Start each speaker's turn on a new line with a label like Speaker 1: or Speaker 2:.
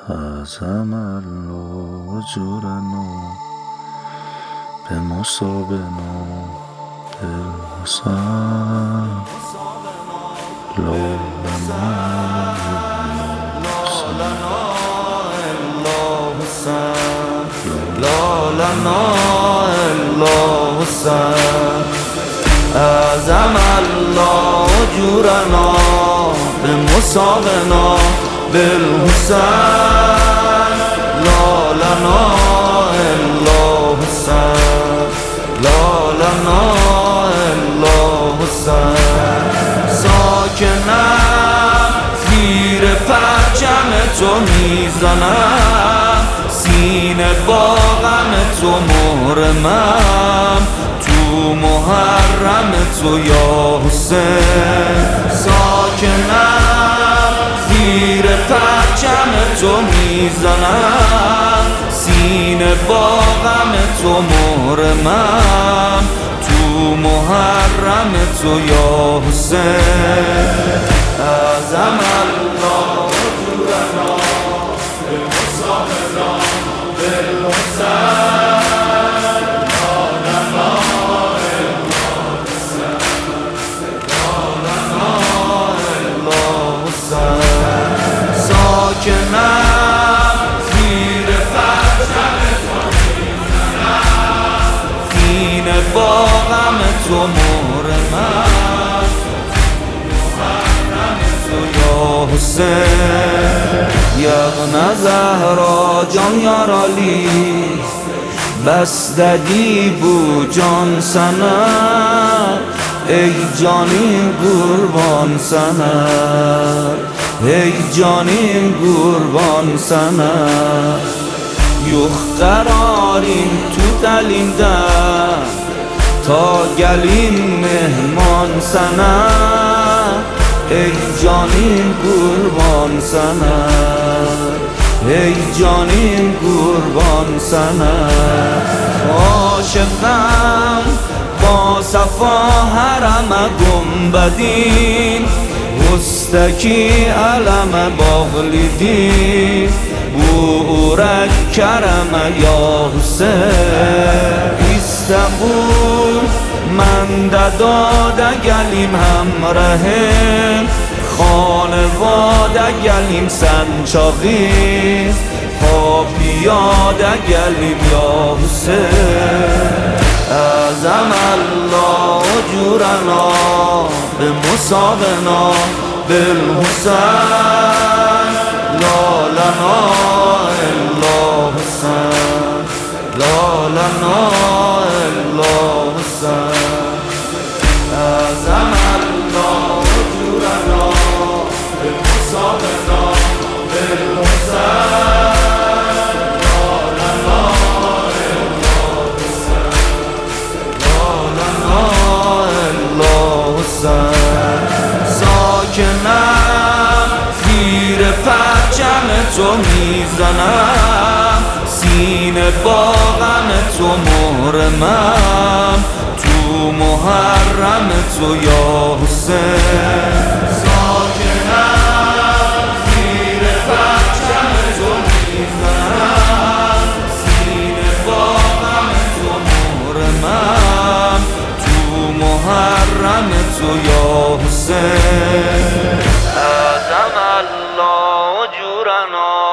Speaker 1: عزم الله اجورنا به مصابنا بالحسن لا لنا الا حسن لا لنا الا حسن عزم الله اجورنا به مصابنا بالحسن لا لنا الا حسن لا لنا الا حسن ساکنم زیر پرچم تو میزنم سینه با غم تو محرمم تو محرم تو یا حسین ساکنم زیر پرچم تو میزنم سینه با غم تو محرمم تو محرم تو یا حسین عزم الله اجورنا به مصابنا بالحسن ساکنم زیر پرچم تو میزنم سینه با غم تو محرمم محرم تو یا حسین یغن زهرا جان یارالی بستدی بو جان سنه ای جانیم قربان سنه ای جانیم قربان سنه یخ قراریم تو دلیندم تا گلیم مهمان سنه ای جانیم قربان سنه ای جانیم قربان سنه عاشقم با صفا حرم گنبدین مستکی علم باغلیدی بورک کرم یا حسین استنبول من داده گلیم همراهیم خانواده گلیم سنچاقی پا پیاده گلیم یا حسین عزم الله اجورنا به مصابنا بالحسن لا لنا الا حسن لا لنا الا حسن عزم الله اجورنا به مصابنا بالحسن ساکنم زیر پرچم تو میزنم سینه با غم تو محرمم تو محرم تو یا حسین ساکنم زیر پرچم تو میزنم سینه با غم تو محرمم محرم تو یا حسین عزم الله اجورنا